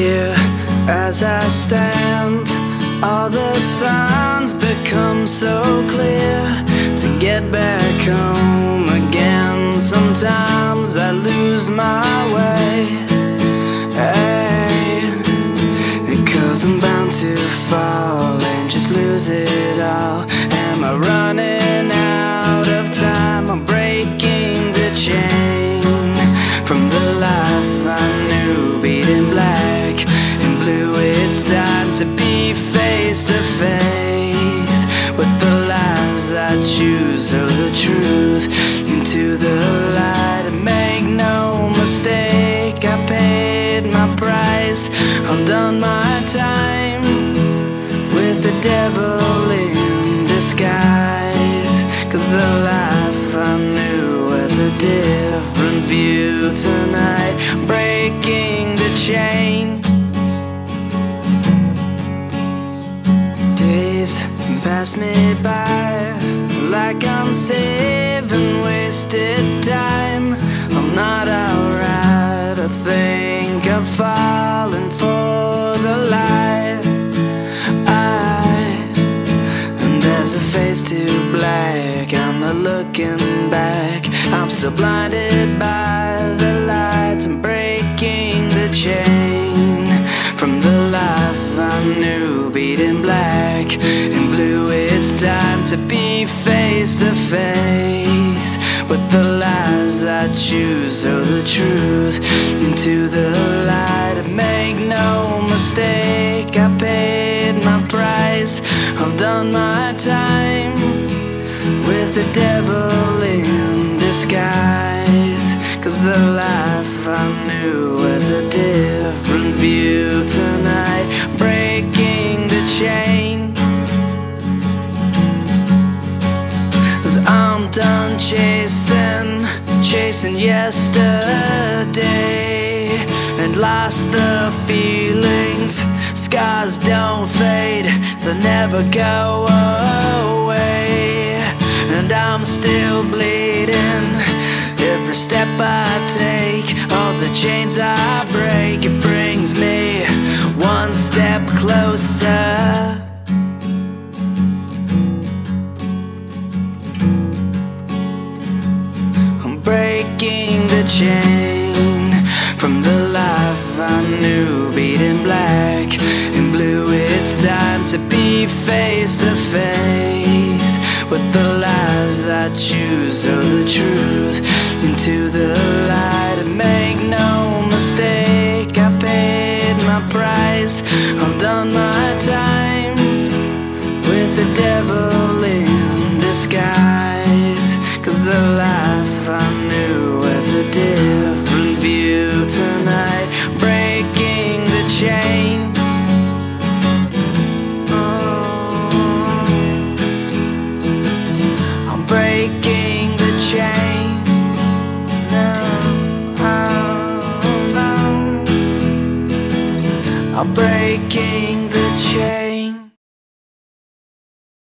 Here as I stand, all the signs become so clear. To get back home again, sometimes I lose my way. Hey, because I'm bound to fall and just lose it all. Am I running out of time? I'm breaking the chain from the life I knew, beating black and blue. It's time to be face to face with the lies I choose, or the truth into the light. And make no mistake, I paid my price. I've done my time with the devil in disguise. 'Cause the life I knew has a different view tonight. Breaking the chain. Days pass me by like I'm saving wasted time. I'm not alright, I think I'm falling for the light. And as I face to black, I'm not looking back. I'm still blinded by the lights. I'm breaking the chain from the life I knew, beating black and blue. It's time to be face to face with the lies I choose, or the truth into the light. Make no mistake, I paid my price. I've done my time with the devil in disguise. 'Cause the life I knew has a different view tonight. Breaking the chain. 'Cause I'm done chasing yesterday, and lost the feelings. Scars don't fade, they'll never go away. And I'm still bleeding every step I take. All the chains I break, it brings me one step closer. I'm breaking the chain from the life I knew, beating black and blue. It's time to be face to face with the lies I choose, or the truth into the light. And make no mistake, I paid my price. I've done my time with the devil in disguise. 'Cause the life I knew has a different view tonight. Breaking the chain. Breaking the chain. No, oh, no. I'm breaking